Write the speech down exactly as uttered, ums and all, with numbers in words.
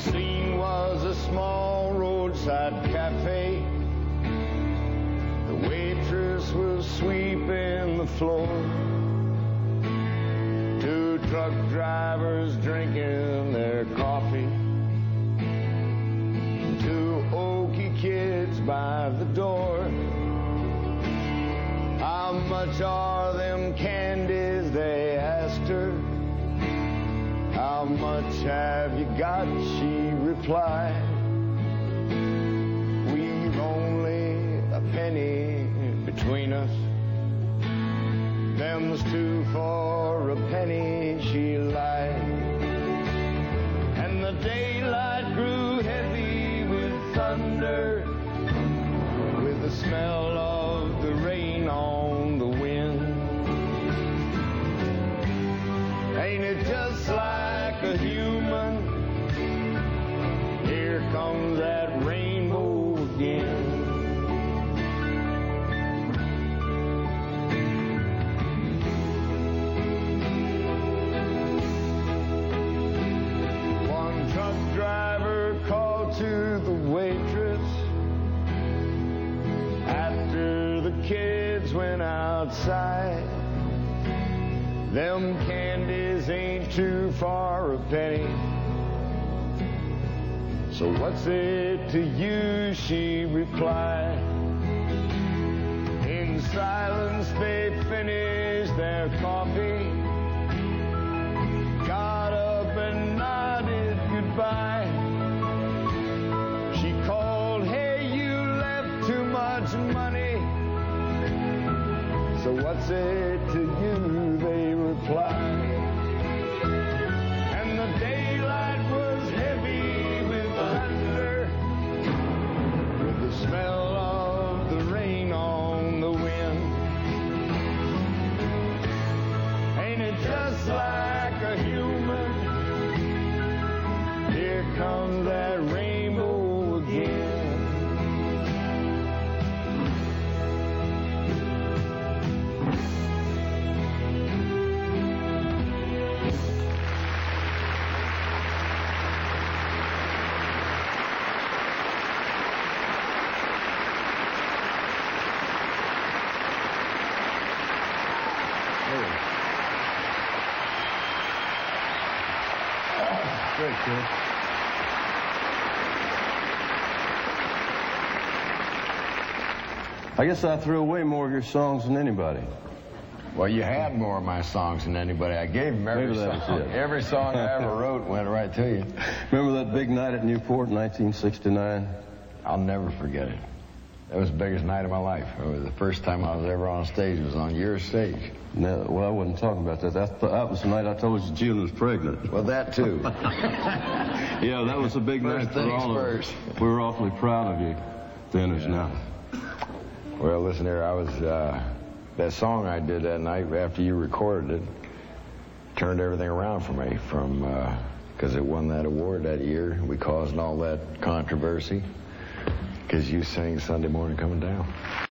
scene was a small roadside cafe. The waitress was sweeping the floor. Two truck drivers drinking their coffee. Two oaky kids by the door. How much are them candies, they asked her. How much have you got, she replied. We've only a penny between us. Them's two for a penny, she lied. And the daylight grew heavy with thunder, with the smell of the rain on the wind. Ain't it just like a human? Here comes that rainbow again. One truck driver called to the waitress after the kids went outside. Them candies ain't too far a penny. So what's it to you, she replied. In silence they finished their coffee, got up and nodded goodbye. She called, hey, you left too much money. So what's it to you, they replied. And the daylight was heavy with thunder, with the smell of the rain on the wind. Ain't it just like a human? Here comes that rainbow again. Great, kid. I guess I threw away more of your songs than anybody. Well, you had more of my songs than anybody. I gave them every Maybe that song. was it. Every song I ever wrote went right to you. Remember that big night at Newport in nineteen sixty-nine? I'll never forget it. That was the biggest night of my life. It was the first time I was ever on stage. It was on your stage. No, well, I wasn't talking about that. That, that was the night I told you Jill was pregnant. Well, that too. Yeah, that was a big First night for things all of first. us. We were awfully proud of you then as now. Well, listen here, I was, uh, that song I did that night after you recorded it turned everything around for me from, uh, because it won that award that year. We caused all that controversy because you sang Sunday Morning Coming Down.